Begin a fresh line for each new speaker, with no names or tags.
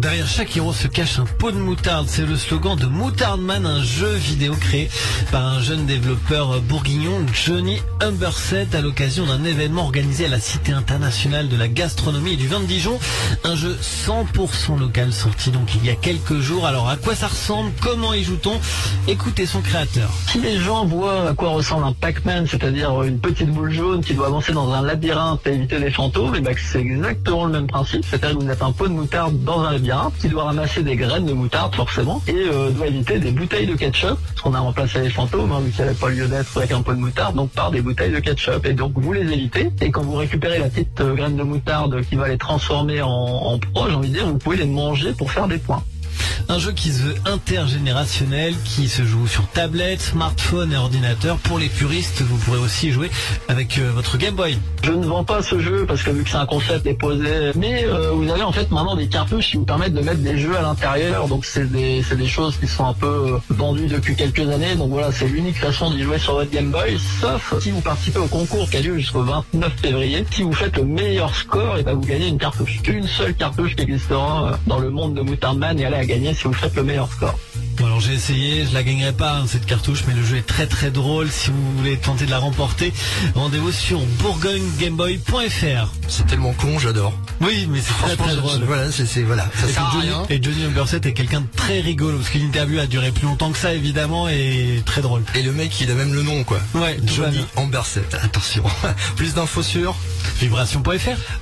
Derrière chaque héros se cache un pot de moutarde. C'est le slogan de Moutardman, un jeu vidéo créé par un jeune développeur bourguignon, Johnny Humberset, à l'occasion d'un événement organisé à la Cité internationale de la gastronomie et du vin de Dijon. Un jeu 100% local sorti donc il y a quelques jours. Alors à quoi ça ressemble? Comment y joue-t-on? Écoutez son créateur.
Si les gens voient à quoi ressemble un Pac-Man, c'est-à-dire une petite boule jaune qui doit avancer dans un labyrinthe et éviter des fantômes, et ben c'est exactement le même principe. C'est-à-dire que vous êtes un pot de moutarde dans un labyrinthe qui doit ramasser des graines de moutarde forcément et doit éviter des bouteilles de ketchup, parce qu'on a remplacé les fantômes vu qu'il n'y avait pas lieu d'être avec un pot de moutarde, donc par des bouteilles de ketchup. Et donc vous les évitez, et quand vous récupérez la petite graine de moutarde qui va les transformer en proie, j'ai envie de dire, vous pouvez les manger pour faire des points.
Un jeu qui se veut intergénérationnel, qui se joue sur tablette, smartphone et ordinateur. Pour les puristes, vous pourrez aussi jouer avec votre Game Boy.
Je ne vends pas ce jeu parce que vu que c'est un concept déposé, mais vous avez en fait maintenant des cartouches qui vous permettent de mettre des jeux à l'intérieur. Donc c'est des choses qui sont un peu vendues depuis quelques années. Donc voilà, c'est l'unique façon d'y jouer sur votre Game Boy, sauf si vous participez au concours qui a lieu jusqu'au 29 février. Si vous faites le meilleur score, et ben vous gagnez une cartouche. Une seule cartouche qui existera dans le monde de Moutardman, et elle est à gagner si vous faites le meilleur score.
Bon, alors j'ai essayé, je la gagnerai pas cette cartouche, mais le jeu est très très drôle. Si vous voulez tenter de la remporter, rendez-vous sur bourgognegameboy.fr.
C'est tellement con, j'adore.
Oui, mais c'est très très drôle.
Voilà, ça sert à rien.
Et Johnny Humberset est quelqu'un de très rigolo, parce que l'interview a duré plus longtemps que ça évidemment, et très drôle.
Et le mec, il a même le nom, quoi.
Ouais,
Johnny Humberset. Attention. Plus d'infos sur
vibration.fr.